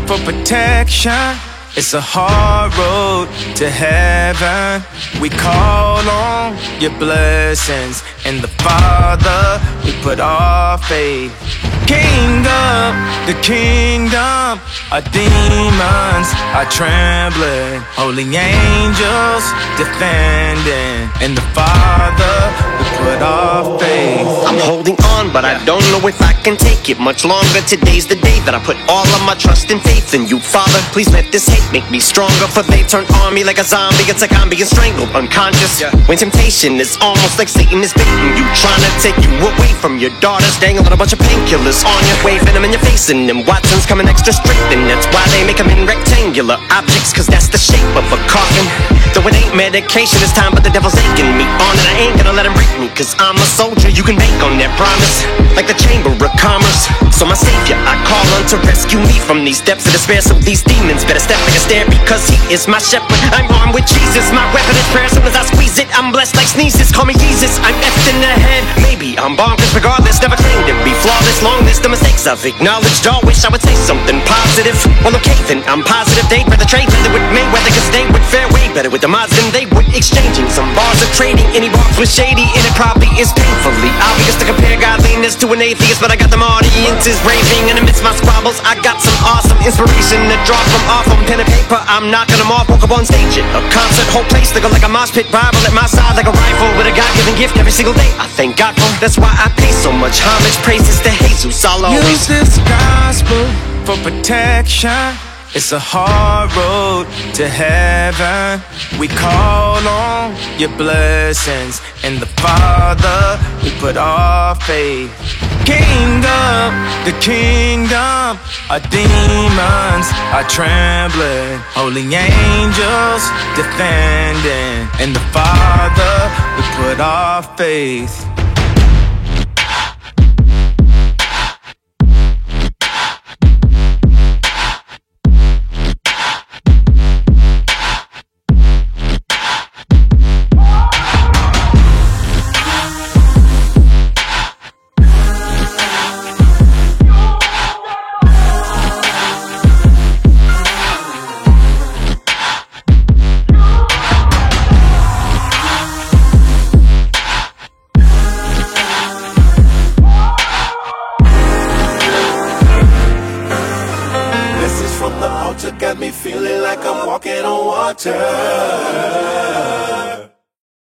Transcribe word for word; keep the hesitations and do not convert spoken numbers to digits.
for protection. It's a hard road to heaven. We call on your blessings. In the Father, we put our faith. King of the kingdom, our demons are trembling. Holy angels defending. In the Father, we put our faith. I'm holding on, but I don't know if I can take it much longer. Today's the day that I put all of my trust and faith in you, Father. Please let this hate make me stronger, for they turn on me like a zombie. It's like I'm being strangled, unconscious. Yeah. When temptation is almost like Satan is baiting you, trying to take you away from your daughters, dangling a bunch of painkillers on you, waving them in your face, and them Watsons coming extra strict, and that's why they make them in rectangular objects, cause that's the shape of a coffin. Though it ain't medication this time, but the devil's aching me on, and I ain't gonna let him break me, cause I'm a soldier, you can bank on that promise, like the Chamber of Commerce. So my savior, I call on to rescue me from these depths of despair, so these demons better step like a stair, because he is my shepherd. I'm armed with Jesus, my weapon is prayer. Soon as I squeeze it, I'm blessed like sneezes. Call me Jesus, I'm effed in the head. Maybe I'm bonkers, regardless, never claimed to be flawless. Long list of mistakes I've acknowledged. All wish I would say something positive. Well, okay then, I'm positive they'd rather trade leather with Mayweather, cause they would fare way better with the mods than they would exchanging some bars of trading. Any bars was shady, and it probably is painfully obvious to compare godliness to an atheist, but I got them audiences raving, and amidst my squabbles I got some awesome inspiration to draw from off on pen and paper. I'm knocking them off, woke up on stage at a concert, whole place looking like a mosh pit. Bible at my side like a rifle, with a God-given gift every single day I thank God for. That's why I pay so much homage, praises to Jesus. I'll always use this gospel for protection. It's a hard road to heaven. We call on your blessings. In the Father, we put our faith. King of the kingdom, our demons are trembling. Holy angels defending. In the Father, we put our faith. Got me feeling like I'm walking on water.